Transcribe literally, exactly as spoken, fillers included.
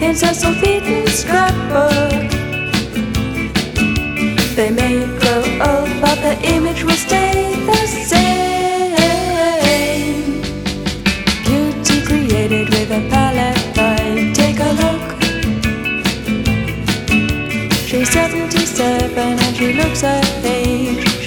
in Cecil Beaton's scrapbook. They may grow old, but the image will stay the same. Beauty created with a palette light. Take a look. She's seventy-seven and she looks her age.